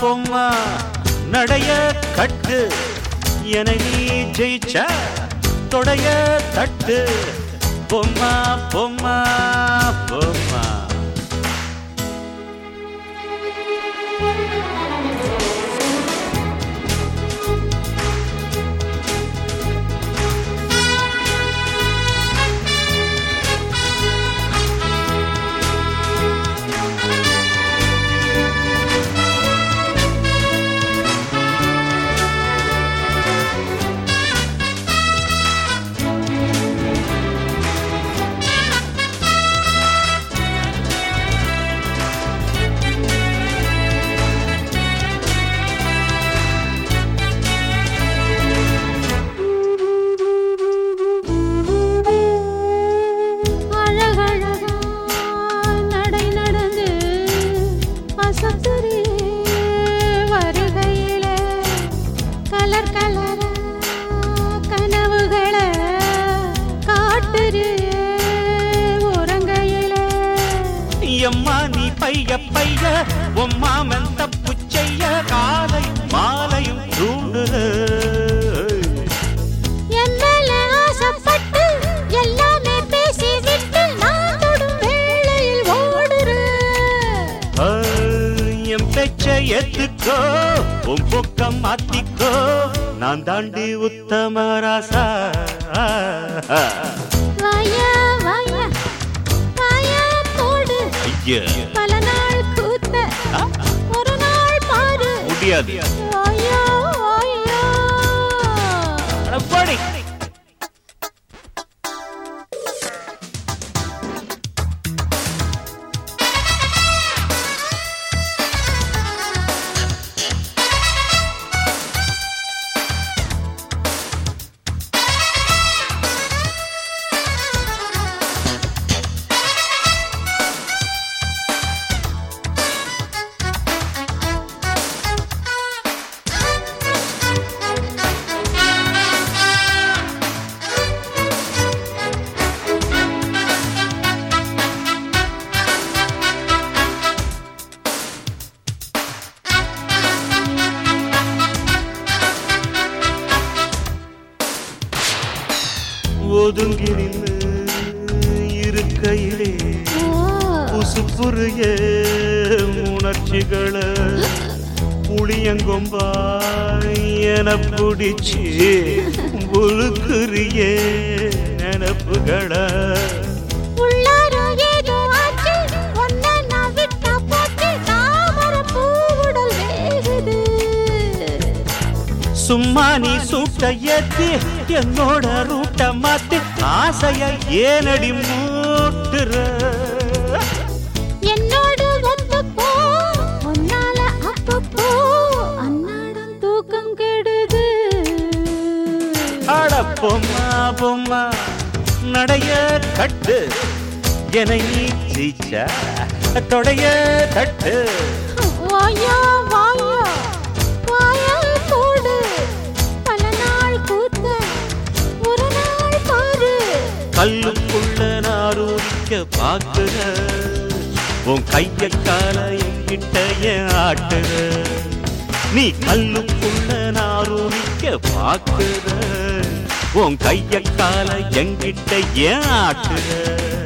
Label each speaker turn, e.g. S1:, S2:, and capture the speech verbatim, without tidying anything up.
S1: பொம்மா நடைய கட்டு என நீ ஜெயிச்ச தொடைய தட்டு பொம்மா பொம்மா பொம்மா அம்மா நீ பைய பைய உம்மாமன் தப்பு செய்ய காலையும் மாலையும் தூண்டுற
S2: என்னால ஆசைப்பட்டு எல்லாமே பேசி விட்டு நான் தொடும் வேளையில் ஓடுற
S1: என் பேச்சை ஏத்துக்கோ உன் பக்கம் மாத்திக்கோ நான் தாண்டி உத்தம ராசா
S2: வாயா வாயா பல நாள் கூத்த ஒரு நாள் பாரு
S1: முடியாது
S2: ஐயோ ஐயோ
S1: அடப்பாடி ஒதுங்கி நின்று இருக்கையிலே உசுப்புரிய உணர்ச்சிகளை புளியங்கொம்பாய் என பிடிச்சி உழுக்குரிய நினப்புகளை சும்மா நீ சூட்ட ஏத்தி என்னோட ரூட்ட மாத்தி ஆசைய ஏனடி மூட்டுற
S2: என்னோடு ஒத்துப்போ உன்னால அப்பப்போ அன்னாடம் தூக்கம் கெடுது
S1: அட பொம்மா பொம்மா நடைய கட்டு என்னை நீ ஜெயிச்ச தொடைய தட்டு
S2: வாயா வாயா வாயா போடு பல நாள் கூத்த ஒரு நாள் பாரு
S1: கல்லுக்குள்ள நாரூரிக்க பாக்குற உன் கைய கால என்கிட்ட ஏன் ஆட்டுற நீ கல்லுக்குள்ள நாரூரிக்க பாக்குற உன் கைய கால என்கிட்ட ஏன் ஆட்டுற